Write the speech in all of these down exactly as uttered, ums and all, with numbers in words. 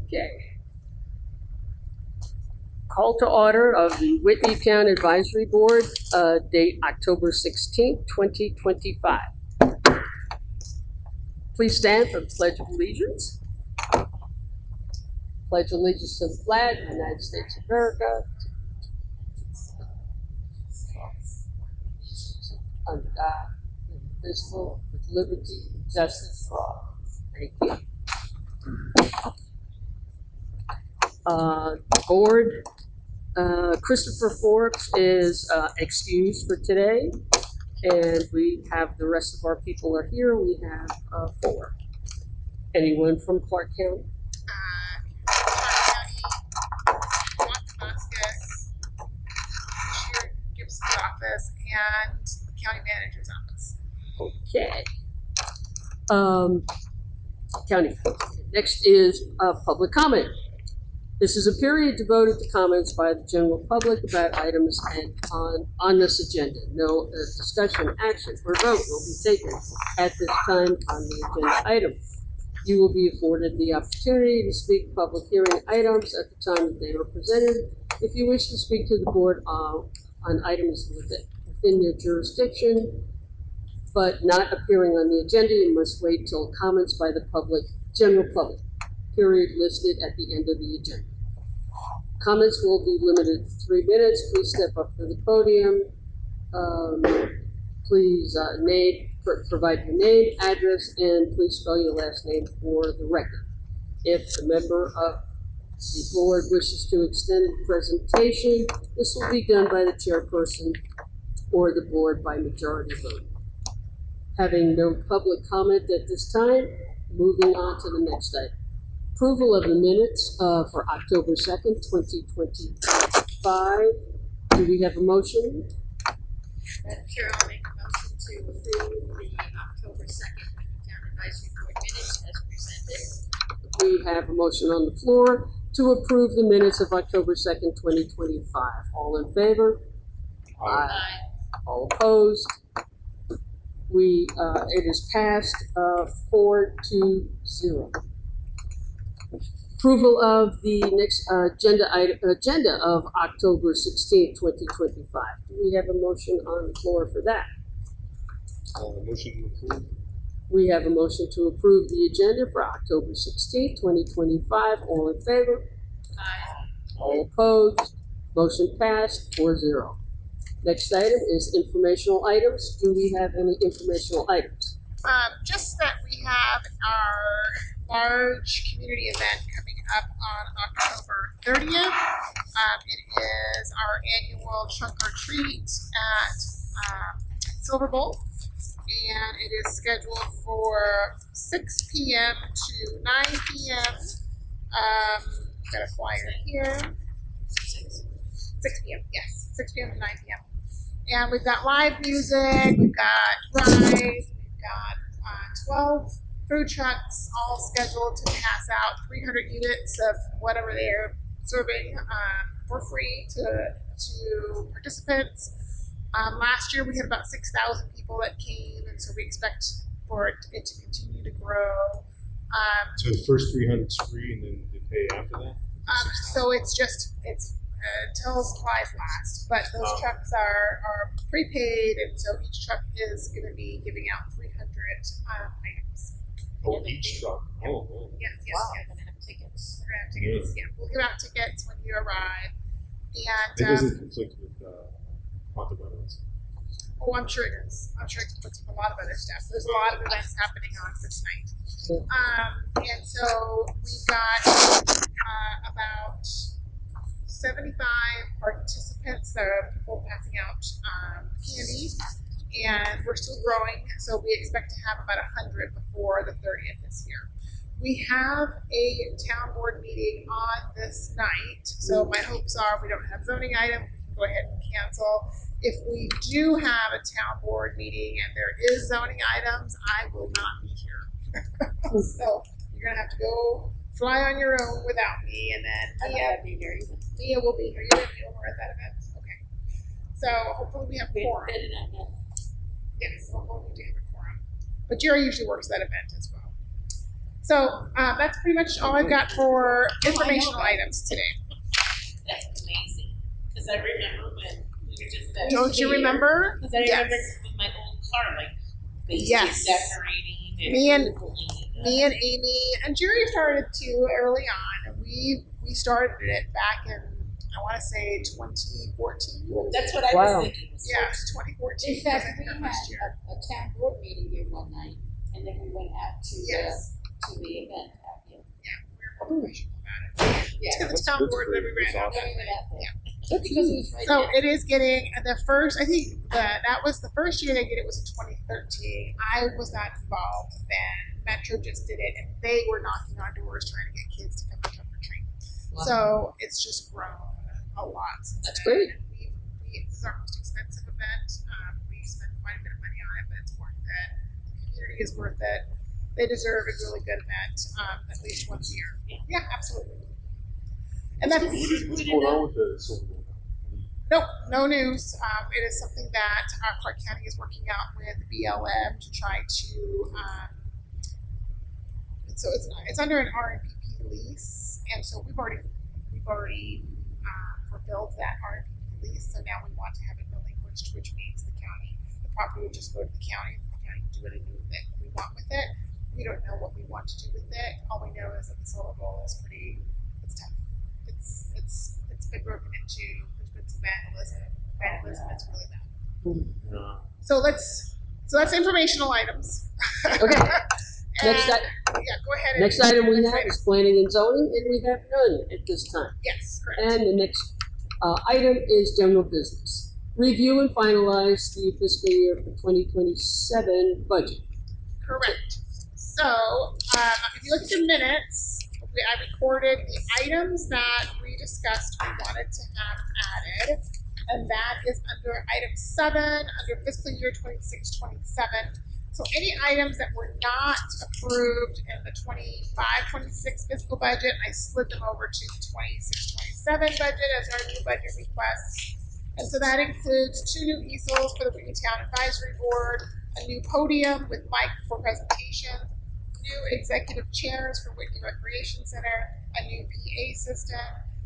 Okay. Call to order of the Whitney Town Advisory Board, uh, date October sixteenth, twenty twenty-five. Please stand for the Pledge of Allegiance. Pledge allegiance to the flag of the United States of America, under God, indivisible, with liberty and justice for all. Thank you. Uh, board, uh, Christopher Forbes is uh, excused for today, and we have the rest of our people are here. We have uh, four. Anyone from Clark County? Uh, Clark County, Juan Vasquez, Commissioner Gibson's office, and the county manager's office. Okay. Um, county. Next is uh, public comment. This is a period devoted to comments by the general public about items and on, on this agenda. No uh, discussion, action, or vote will be taken at this time on the agenda item. You will be afforded the opportunity to speak public hearing items at the time that they are presented. If you wish to speak to the board uh, on items within, within your jurisdiction, but not appearing on the agenda, you must wait till comments by the public, general public, period listed at the end of the agenda. Comments will be limited to three minutes. Please step up to the podium. Um, please uh, name, pr- provide your name, address, and please spell your last name for the record. If a member of the board wishes to extend the presentation, this will be done by the chairperson or the board by majority vote. Having no public comment at this time, moving on to the next item. Approval of the minutes uh, for October second, twenty twenty-five. Do we have a motion? Madam Chair, I'll make a motion to approve the October second Town Advisory Board minutes as presented. We have a motion on the floor to approve the minutes of October second, twenty twenty-five. All in favor? Aye. All opposed? We, uh, it is passed, uh, four to zero. Approval of the next uh, agenda item, agenda of October sixteenth, twenty twenty-five. Do we have a motion on the floor for that? Uh, motion to approve. We have a motion to approve the agenda for October sixteenth, twenty twenty-five. All in favor? Aye. All opposed? Motion passed, four zero. Next item is informational items. Do we have any informational items? Um, just that we have our large community event coming up on October thirtieth. Um, it is our annual trunk or treat at um, Silver Bowl, and it is scheduled for six p m to nine p m Um, got a flyer here. six p m Yes, six p m to nine p m And we've got live music, we've got rides, we've got uh, twelve food trucks, all scheduled to pass out three hundred units of whatever they're serving um, for free to to participants. Um, last year we had about six thousand people that came, and so we expect for it, it to continue to grow. Um, So the first three hundred is free, and then they pay after that. um, so it's just it's uh, until supplies last, but those Oh. trucks are are prepaid, and so each truck is going to be giving out three hundred um, items. Oh, each truck. Oh, oh. Yes, yes, Wow. yes. We're gonna have tickets. We're gonna have tickets. Yeah, we'll give out tickets when you arrive, and It um, doesn't conflict with uh, Ponte Veterans. oh, I'm sure it is. I'm sure it puts a lot of other stuff. There's a lot of events happening on this night. Um, and so we've got uh, about seventy-five participants. There are people passing out um, candy, and we're still growing. So we expect to have about one hundred before the thirtieth this year. We have a town board meeting on this night. So my hopes are we don't have zoning items. We can go ahead and cancel. If we do have a town board meeting and there is zoning items, I will not be here. So you're gonna have to go fly on your own without me, and then I Mia, might be here even. Mia will be here. You're gonna be over at that event. Okay. So hopefully we have We quorum. fit it in. Yes, hopefully we do have a quorum. But Jerry usually works that event as well. So uh, that's pretty much all I've got for informational that. items today. That's amazing. Because I remember when we were just that. Don't you remember? Because I Yes. remember with my old car, like basic Yes. decorating and Me and- oogling. Me and Amy and Jerry started too early on. We we started it back in I want to say twenty fourteen. That's what I Wow. was thinking. Was Yeah, twenty fourteen. In fact, was we our had first year. a, a town board meeting here one night, and then we went out to Yes. the to the event out here. Yeah, we were more emotional about it. Yeah, To the That's- town that's board, then we great. ran That's out. then we went out there. That's Because it neat. was right So there. it is getting the first. I think the that was the first year they did it was in twenty thirteen. I was not involved then. Metro just did it, and they were knocking on doors trying to get kids to come to trick or treat. Wow. So it's just grown a lot. Since That's then. great. And we, we this is our most expensive event. Um, we spend quite a bit of money on it, but it's worth it. The community is worth it. They deserve a really good event, um, at least once a year. Yeah, absolutely. And that's What is, what's going on with the Silver Bowl now? Any- Nope, no news. Um, it is something that uh, Clark County is working out with B L M to try to. Um, so it's it's under an R and P P lease, and so we've already we've already uh, fulfilled that R and P P lease. So now we want to have it relinquished, which means the county, the property would just go to the county, and the county can do anything with it we want with it. We don't know what we want to do with it. All we know is that the Silver Bowl is pretty. It's tough. It's it's it's been broken into. There's been some vandalism. Vandalism is really bad. Uh, So let's. So that's informational items. Okay. And, Next, i- yeah, go ahead. And, next item we next have item. is planning and zoning, and we have none at this time. Yes, correct. And the next uh, item is general business. Review and finalize the fiscal year for twenty twenty-seven budget. Correct. So, um, if you look at your minutes, we, I recorded the items that we discussed we wanted to have added, and that is under item seven, under fiscal year twenty-six twenty-seven. So any items that were not approved in the twenty-five twenty-six fiscal budget, I slid them over to the twenty-six twenty-seven budget as our new budget requests. And so that includes two new easels for the Whitney Town Advisory Board, a new podium with mic for presentation, new executive chairs for Whitney Recreation Center, a new P A system,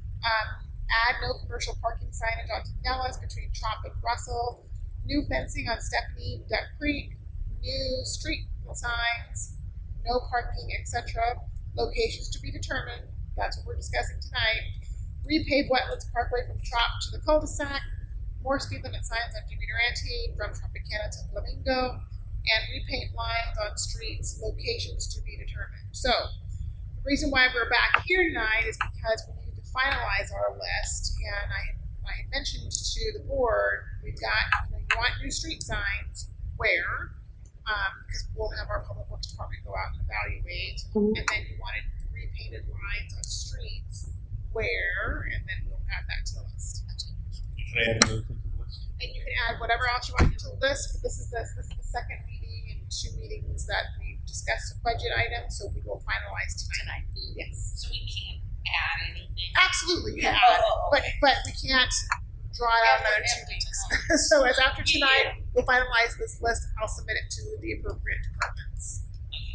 um, add no commercial parking signage on Pinellas between Trop and Russell, new fencing on Stephanie Duck Creek, new street signs, no parking, et cetera. Locations to be determined. That's what we're discussing tonight. Repave Wetlands Parkway from Trop to the cul-de-sac. More speed limit signs on Jimmy Durante from Tropicana to Flamingo, and repaint lines on streets, locations to be determined. So, the reason why we're back here tonight is because we need to finalize our list, and I, I had mentioned to the board, we've got, you know, you want new street signs, where, um, because we'll have our public works department go out and evaluate, Mhm. and then you wanted repainted lines on streets, where, and then we'll add that to the list. Can I add another thing to the list? And you can add whatever else you want to the list, but this is the, this is the second meeting in two meetings that we discussed budget items, so we will finalize tonight. Tonight. Yes. So we can't add anything. Absolutely, Yeah. yeah. Oh, But, but we can't draw it out After another two every weeks. time. So as after tonight, we'll finalize this list, I'll submit it to the appropriate departments.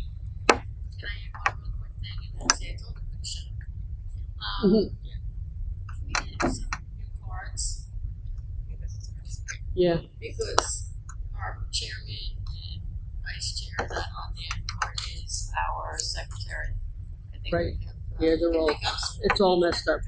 Can I add one real quick thing? And that's it. It's a little bit shut. Um, Mhm. can we have some new cards? New business cards. Yeah. Because our chairman and vice chair are not on there, nor is our secretary. I think Right. we have. uh, Yeah, they're I all- think I'm s- It's all messed up.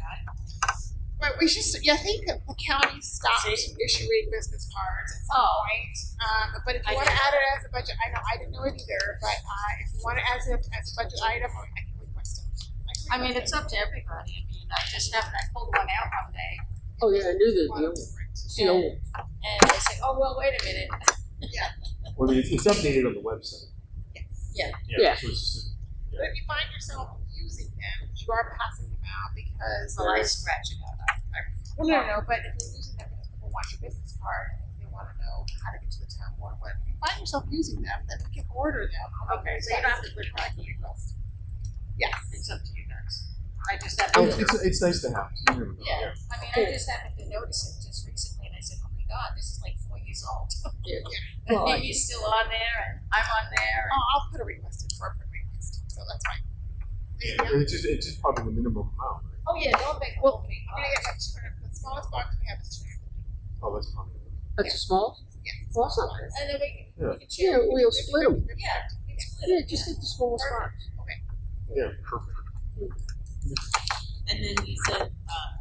But we should, yeah, I think the county stopped See? issuing business cards at some Oh. point. Um, but if you I want to didn't add know. it as a budget, I know, I didn't know it either, but, uh, if you want to add it as a budget item, I can request it. can I mean, request it's up to everybody. I mean, I just happened, I pulled one out one day Oh, yeah, I knew that. it. The old, it's the old. and I said, oh, well, wait a minute. Well, I mean, it's, it's updated on the website. Yes. Yeah. Yeah. So it's just, But if you find yourself using them, you are passing them out because Well, I there's, scratch it out. well, no, no, no, but if you're using them because people want your business card, and they want to know how to get to the town board, but if you find yourself using them, then we can order them. Okay, so you don't have to put it back in your request. Yes. It's up to you guys. I just happened oh, to. it's, it's, it's nice to have. There we go. Yeah, I mean, I just happened to notice it just recently, and I said, "Oh my God, this is like four years old." Yeah. And Well, I- he's still on there, and I'm on there. And I'll, I'll put a request in for a print request, so that's fine. Yeah. And it's just it's just probably the minimum amount, right? Oh, yeah, don't make a Well, whole big I'm gonna get box. like two hundred, the smallest box we have is two hundred fifty. Oh, that's probably enough. That's small? Yes. Well, that's not bad. And then we can, Yeah. we can share. Yeah, we'll split them. Yeah, we can split Yeah, it, just yeah. get the smallest box. Yeah, perfect. And then you said um,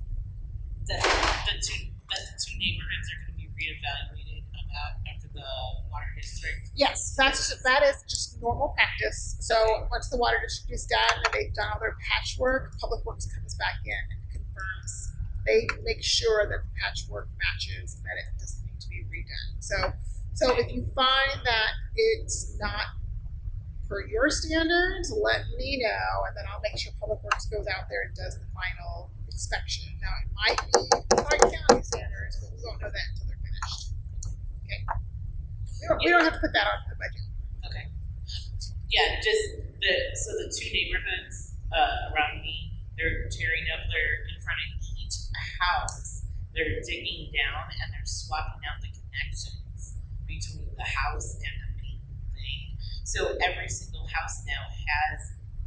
that the two that the two neighborhoods are going to be reevaluated about after the water district. Yes, that's that is just normal practice. So once the water district is done and they've done all their patchwork, Public Works comes back in and confirms. They make sure that the patchwork matches and that it doesn't need to be redone. So, so if you find that it's not per your standards, let me know, and then I'll make sure Public Works goes out there and does the final inspection. Now, it might be Clark County standards, but we won't know that until they're finished. Okay. We don't, we don't have to put that on the budget. Okay. Yeah, just the so the two neighborhoods uh, around me, they're tearing up their in front of each house. They're digging down and they're swapping out the connections between the house and the main thing. So every single house now has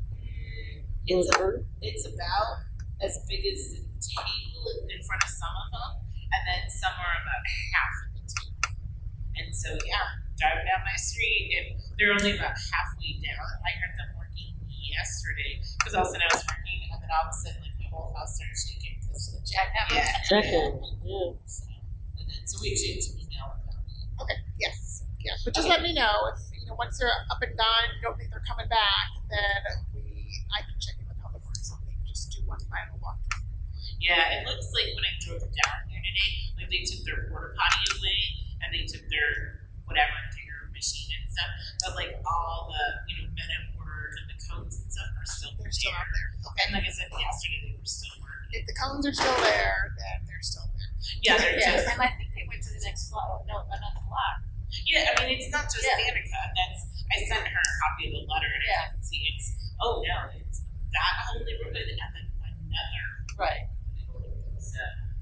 mm, it's a, it's about as big as the table in front of some of them, and then some are about half of the table. And so yeah, driving down my street, and they're only about halfway down. I heard them working yesterday because all of a sudden I was working, and then all of a sudden like the whole house started shaking because the jackhammer. Yeah. Jackhammers, yeah. So, and then so we exchanged an email about it. Okay. Yes. Yeah. But just let me know if you know once they're up and done. You don't think they're coming back, then we I can check in with Public Works and they can just do one final walkthrough. Yeah, it looks like when I drove down here today, like they took their porta potty away and they took their whatever digger machine and stuff, but like all the you know men at work and the cones and stuff are still They're still out there. Okay. And like I said yesterday, they were still working. If the cones are still there, then they're still there. Yeah, they're Yeah, just and I think they went to the next block, no, another block. yeah. I mean, it's not just Yeah. Danica. That's I sent her a copy of the letter and Yeah. I can see it's oh no, it's that whole neighborhood and then another. Right. So.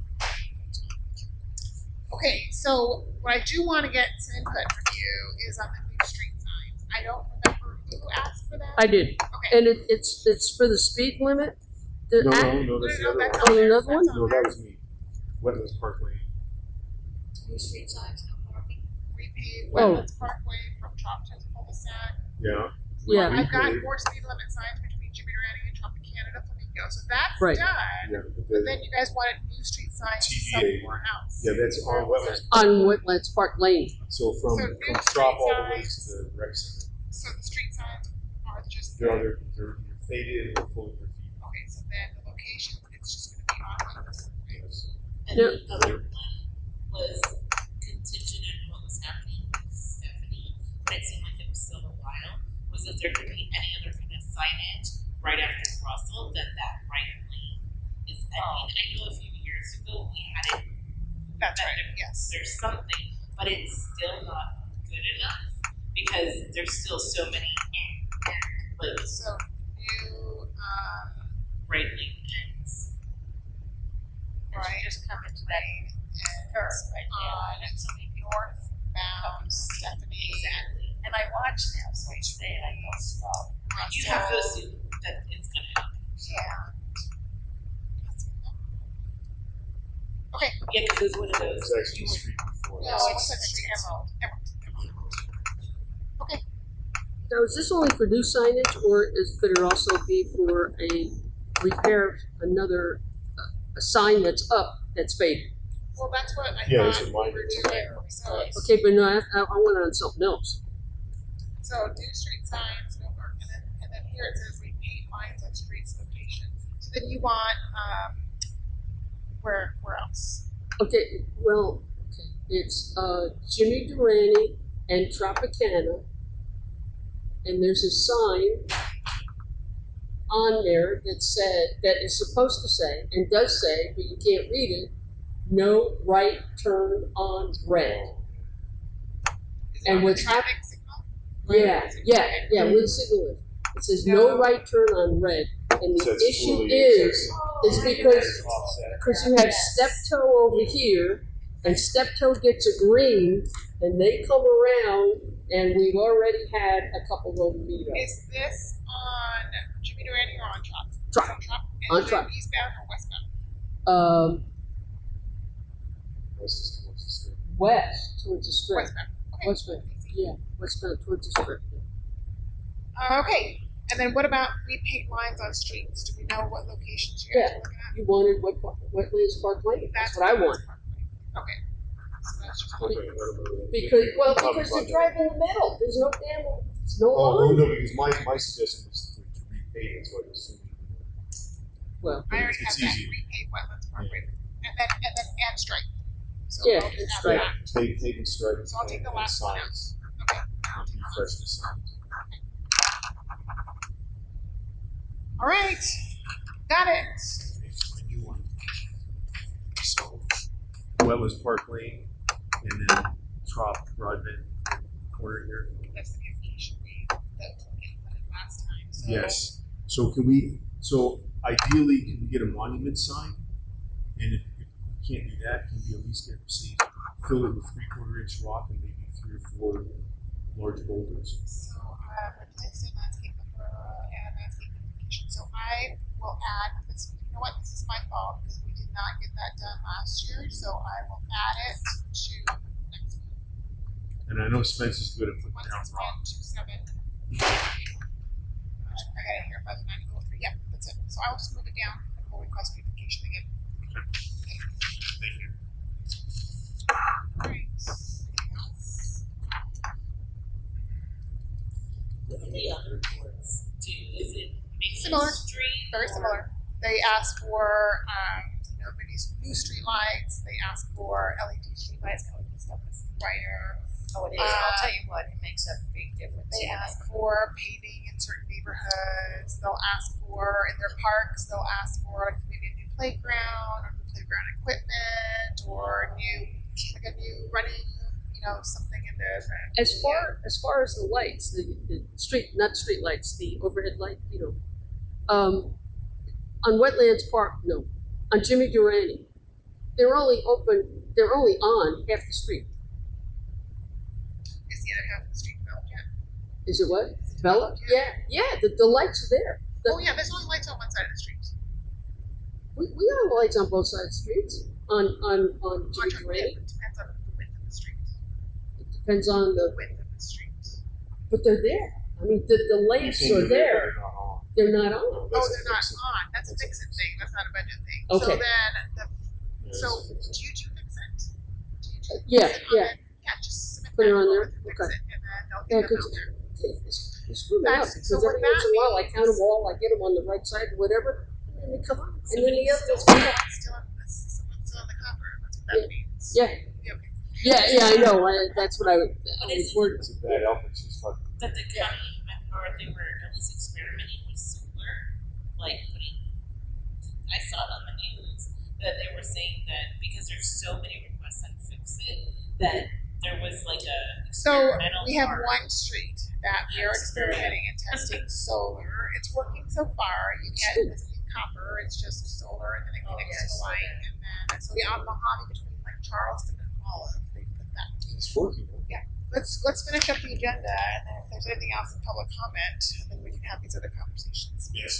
Okay, so what I do want to get some input from you is on the new street signs. I don't remember who asked for that. I did. Okay. And it, it's it's for the speed limit. The No, act- no, no, that's the No, other that's one. on there. another one? That's on No, there. that was me. Wetlands Park Lane. New street signs, no parking. Repave Oh. Wetlands Parkway from Chopta's cul-de-sac. Yeah. Yeah. I've got Repave. more speed limit signs between Jimmy Durante and Tropicana Flamingo. So that's Right. done. Yeah, but But the then you guys wanted new street signs T V A. somewhere else. yeah, that's Where on was Wetlands it? Park. On Wetlands Park Lane. So from So from new Trop street all the way to signs. the rec center. So the street signs are just They're either they're either faded or full of graffiti. okay. So then the location, it's just going to be on Wetlands. Yes. And Yep. the other one was contingent on what was happening with Stephanie, but it seemed like it was still a while. Was if there could be any other kind of signage right after Russell that that right lane is ending. I know a few years ago we had it. That's that right. there- Yes. There's something, but it's still not good enough because there's still so many like So new, um, right lane ends. And right. you just come into that curve right on there. So we can, northbound Stephanie. Exactly. and I watch now, so I stay and I go slow. You have to assume that it's gonna happen. Yeah. Okay. Yeah, because it's one of It those. was actually you the would- street before. No, No, it's it's a street. Emerald. Okay. Now, is this only for new signage, or is could it also be for a repair another uh, a sign that's up that's faded? Well, that's what I Yeah, thought that's we what mine were is. doing. So, Okay, but no, I, I I went on something else. so new street signs, no work, and then and then here it says repaint lines on streets locations. So then you want um, where where else? Okay, well, okay, it's uh, Jimmy Durante and Tropicana, and there's a sign on there that said that is supposed to say and does say, but you can't read it. No right turn on red. Is it And on what's the hap- traffic signal? Yeah, yeah, yeah. Where the signal is. It says no right turn on red, and the So it's issue fully is accessible. is because It's offset. because you have step toe over here, and step toe gets a green, and they come around, and we've already had a couple of them meet up. Is this on Jimmy Durante or on Trop? Trop. On Trop. On And is it Trop. eastbound or westbound? Um, West is towards the strip. west towards the strip. Westbound. Okay. Westbound. Yeah, westbound towards the strip. Uh, okay. And then what about repaint lines on streets? Do we know what locations you guys Yeah. are looking at? You wanted what Wetlands Park Lane? That's what I want. Okay. So that's just Okay, I don't know. Because well, Probably because they're about driving in the middle. There's no damn. There's no Oh, line. no, no, because my, my suggestion was to, to repaint it, so I assume. Well, I already It's have that easy. repaint wetlands parkway. And then and then and stripe. So Yeah, I'll just and add stripe. that. Take, take and strike So I'll take and, the and last one out. signs, Okay. and refresh the signs. All right. Got it. When you want. So, Wetlands Park Lane, and then Trop Broadbent corner here. That's the beautification we that we implemented last time. So Yes. So can we, so ideally, can we get a monument sign? And if, if we can't do that, can we at least get, say, fill it with three quarter inch rock and maybe three or four large boulders? So um, replace the landscape buffer and landscape beautification. So I will add this. You know what? This is my fault because we did not get that done last year. So I will add it to next week. And I know Spence is good at putting One down six rock. one two seven. I got it here by the nine oh three. Yep, that's it. So I will just move it down and we'll request beautification again. Thank you. All right. Anything else? What do the other boards do? Is it making Similar. street? Very or- similar. They ask for, um, you know, maybe some new street lights. They ask for L E D street lights. L E D stuff is brighter. Oh, it is. Uh, I'll tell you what, it makes a big difference. They in the ask neighborhood. for paving in certain neighborhoods. They'll ask for in their parks. They'll ask for like maybe a new playground or new playground equipment or new like a new running, you know, something in there. as far as far as the lights, the, the street, not street lights, the overhead light, you know, um, on Wetlands Park, no, on Jimmy Durante, they're only open. They're only on half the street. Is the other half of the street developed yet? Is it what? Developed? Yeah, yeah. The, the lights are there. The, Oh yeah, there's only lights on one side of the street. we, we have lights on both sides of the streets. On on on Jimmy Contract Durante. width depends on the width of the street. It depends on The the, width of the street. but they're there. I mean, the the You're lamps saying are they're there. not on. They're not on. No, Oh, that's they're a not fix-it. on. That's a That's a fix it fix-it. thing. That's not a budget thing. Okay. So then, the, Yeah, so that's a fix-it. do you do fix it? Do you do Yeah, fix it on yeah. it? Yeah, just submit Put it that on forward there? with fix Okay. it, and then they'll Yeah, get them because out there. they screw me up. That's- Because so what every once in a that while I count them means- all, I get them on the right side or whatever, and then they come on. And then the Somebody other ones stole come on. Someone's still on the someone's still on the copper. That's what that Yeah. means. Yeah. Yeah, okay. Yeah, yeah, I know. I, that's what I, I But was is it worried. It's a bad outfit. She's talking. that the county member, they were at least experimenting with solar, like putting, I saw it on the news, that they were saying that because there's so many requests on Fix It, that there was like a So experimental we have part. one street that we are experimenting and testing solar. It's working so far. You can't it's in copper. It's just solar, and then it Oh, connects to yes. the light, and then so the on Mojave between like Charleston and Olive, they put that. It's working. Huh? Let's let's finish up the agenda, and then if there's anything else in public comment, then we can have these other conversations. Yes.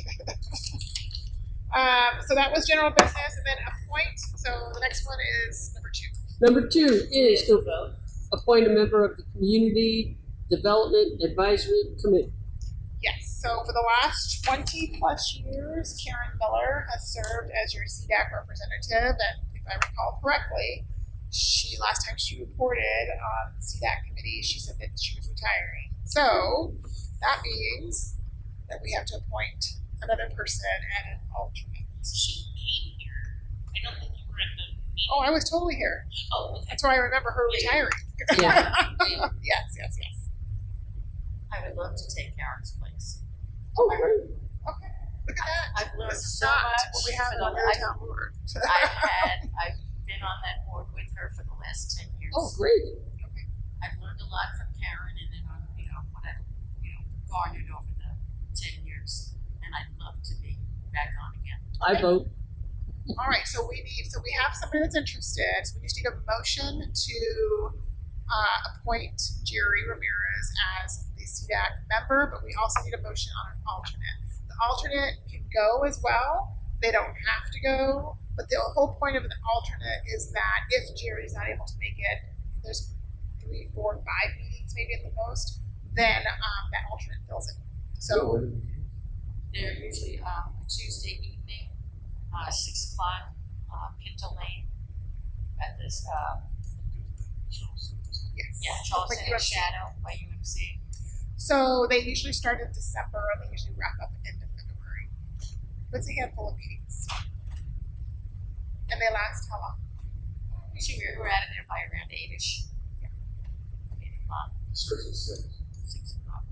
Um, so that was general business, and then appoint. So the next one is number two. Number two is To to vote. appoint a member of the Community Development Advisory Committee. Yes. So for the last twenty plus years, Karen Miller has served as your C D A C representative, and if I recall correctly, she last time she reported on the C D A C committee, she said that she was retiring. So that means that we have to appoint another person and an alternate. She came here. I don't think you were at the meeting. Oh, I was totally here. Oh, okay. That's why I remember her Yeah. retiring. Yeah. yes, yes, yes. I would love to take Karen's place. Oh, great. Okay. Look at that. I've learned This is so not much. what we have for in the- the I- town board. I've had, I've been on that board with her for the last ten years. Oh, great. I've learned a lot from Karen, and then on, you know, what I've, you know, garnered over the ten years, and I'd love to be back on again. I vote. All right, so we need, so we have somebody that's interested. So we just need a motion to uh, appoint Jerry Ramirez as the C D A C member, but we also need a motion on an alternate. The alternate can go as well. They don't have to go, but the whole point of an alternate is that if Jerry's not able to make it, there's three, four, five meetings maybe at the most, then um, that alternate fills it. So They're usually um, a Tuesday evening, uh, six o'clock, uh, Pinto Lane, at this, uh, yes, yeah, Look Charleston like and U F C. Shadow by U M C. So they usually start in December and they usually wrap up end of February. It's a handful of meetings. And they last how long? Usually we're, we're out of there by around eight-ish. Yeah. Eight o'clock, Starts at six. six o'clock.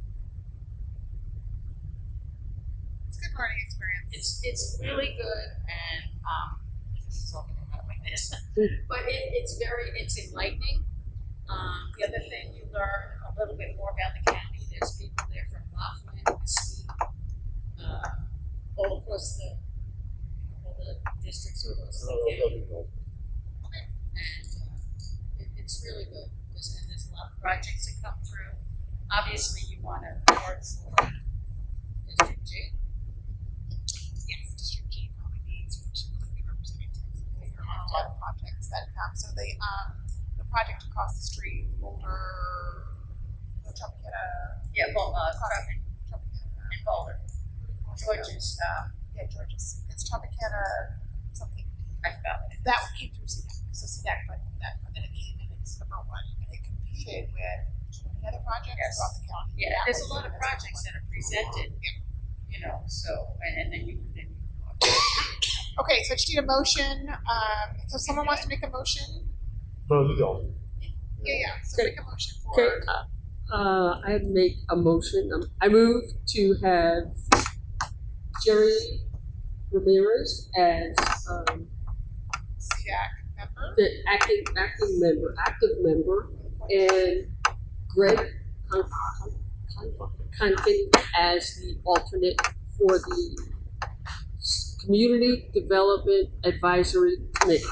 It's a good learning experience. It's, it's really good and, um, this is talking about like this, but it, it's very, it's enlightening. Um, the other thing, you learn a little bit more about the county. There's people there from Laughlin, Mesquite, uh, all across the, all the districts across the county. And, uh, it, it's really good. There's, and there's a lot of projects that come through. Obviously, you wanna work for District G. Yes, District G probably needs, we should really be representing Texas later on a lot of projects that come. So they, um, the project across the street, Boulder, the Tropicana, Yeah, well, uh, crossing Tropicana. and Boulder. George's, um, Yeah, George's. It's Tropicana something. I forgot what it is. That one came through C D A C. So C D A C funded that, and then it came in as number one, and it competed with twenty other projects Yes. throughout the county. Yeah, That there's a was lot of given as projects number that are presented, you know, so, and, and then you, then you. one. Okay, so I just need a motion. Um, so someone wants to make a motion. No, you don't. Yeah, yeah. So Okay. make a motion for. Okay, uh, I make a motion, um, I move to have Jerry Ramirez as, um, C D A C member. the acting, acting member, active member, and Greg Con- Con- Conkin as the alternate for the S- Community Development Advisory Committee.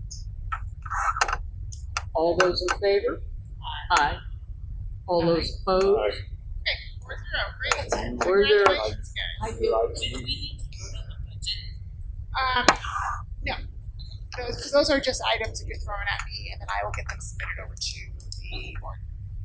All those in favor? Aye. All those opposed? Okay, four zero. Great. Four zero. Congratulations, guys. I do, do we need to vote on the budget? Um, no. Those, because those are just items that you're throwing at me, and then I will get them submitted over to the board.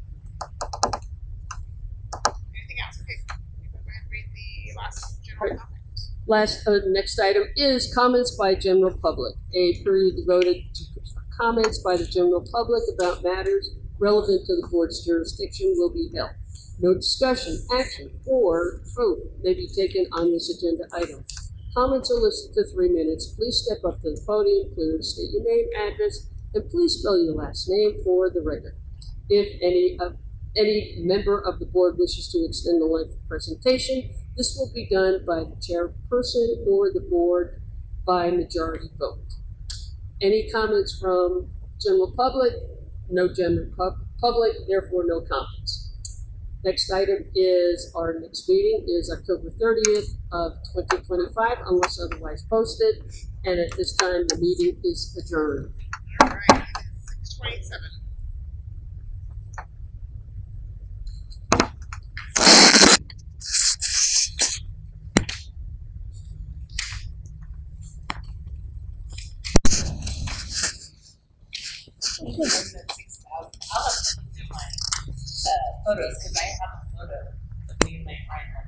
Anything else? Okay. You go ahead and read the last general comment. Last, uh, next item is comments by general public. A period devoted to comments by the general public about matters relevant to the board's jurisdiction will be held. No discussion, action, or vote may be taken on this agenda item. Comments are listed to three minutes. Please step up to the podium, clearly state your name, address, and please spell your last name for the record. If any of any member of the board wishes to extend the length of presentation, this will be done by the chairperson or the board by majority vote. Any comments from general public? No general pub- public, therefore no comments. Next item is, our next meeting is October thirtieth of twenty twenty-five, unless otherwise posted. And at this time, the meeting is adjourned. All right, it is six twenty-seven. I'll have to look through my uh, photos because I have